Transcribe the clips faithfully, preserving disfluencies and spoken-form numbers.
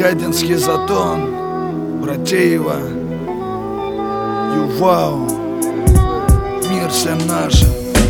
Чагатинский затон, Братеева, Ювау, мир всем нашим.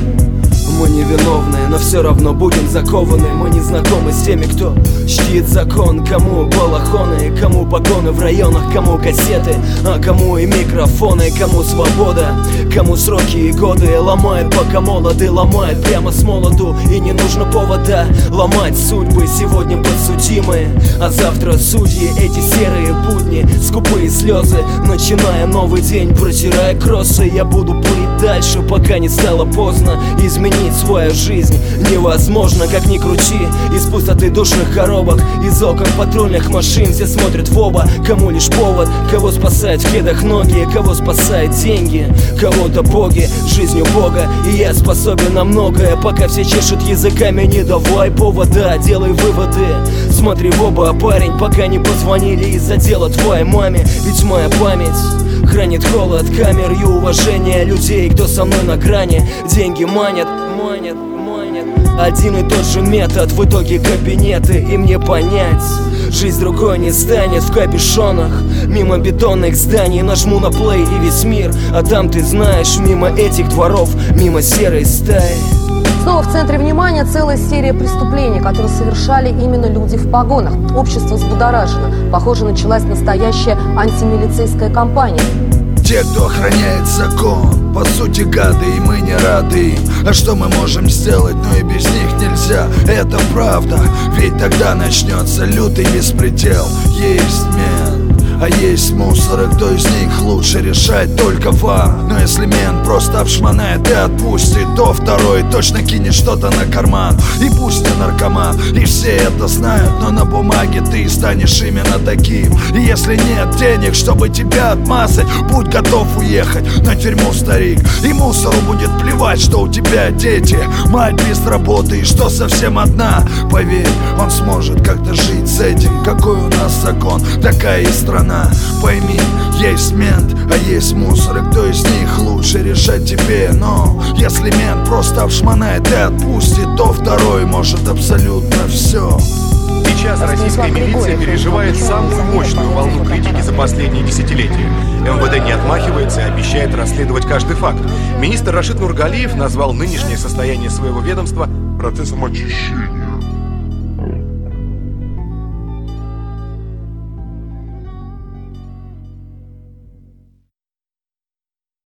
Мы невиновны, но все равно будем закованы. Мы не знакомы с теми, кто чтит закон. Кому балахоны, кому погоны в районах, кому кассеты, а кому и микрофоны. Кому свобода, кому сроки и годы. Ломает пока молоды, ломает прямо с молоду. И не нужно повода ломать судьбы. Сегодня подсудимые, а завтра судьи. Эти серые будни, скупые слезы. Начиная новый день, протирая кроссы. Я буду плыть дальше, пока не стало поздно. Изменить свою жизнь невозможно, как ни крути. Из пустоты душных коробок, из окон патрульных машин. Все смотрят в оба, кому лишь повод. Кого спасают в кедах ноги, кого спасают деньги, кого-то боги, жизнью Бога. И я способен на многое, пока все чешут языками. Не давай повода, делай выводы. Смотри в оба, парень, пока не позвонили из-за дела твоей маме. Ведь моя память хранит холод камер и уважение людей, кто со мной на грани. Деньги манят, манят, манят. Один и тот же метод, в итоге кабинеты. И мне понять, жизнь другой не станет. В капюшонах, мимо бетонных зданий, нажму на плей и весь мир. А там, ты знаешь, мимо этих дворов, мимо серой стаи. Снова в центре внимания целая серия преступлений, которые совершали именно люди в погонах. Общество взбудоражено. Похоже, началась настоящая антимилицейская кампания. Те, кто охраняет закон, по сути гады, и мы не рады им. А что мы можем сделать, но и без них нельзя. Это правда, ведь тогда начнется лютый беспредел. Есть мент, а есть мусоры, кто из них лучше решать только вам. Но если мент просто обшмонает и отпустит, то второй точно кинет что-то на карман. И пусть не наркоман, и все это знают, но на бумаге ты станешь именно таким. И если нет денег, чтобы тебя отмазать, будь готов уехать на тюрьму, старик. И мусору будет плевать, что у тебя дети, мать без работы и что совсем одна. Поверь, он сможет как-то жить с этим. Какой у нас закон, такая и страна. Пойми, есть мент, а есть мусор, и кто из них лучше решать тебе. Но если мент просто обшмонает и отпустит, то второй может абсолютно все. Сейчас российская милиция переживает самую мощную волну критики за последние десятилетия. эм вэ дэ не отмахивается и обещает расследовать каждый факт. Министр Рашид Нургалиев назвал нынешнее состояние своего ведомства процессом очищения.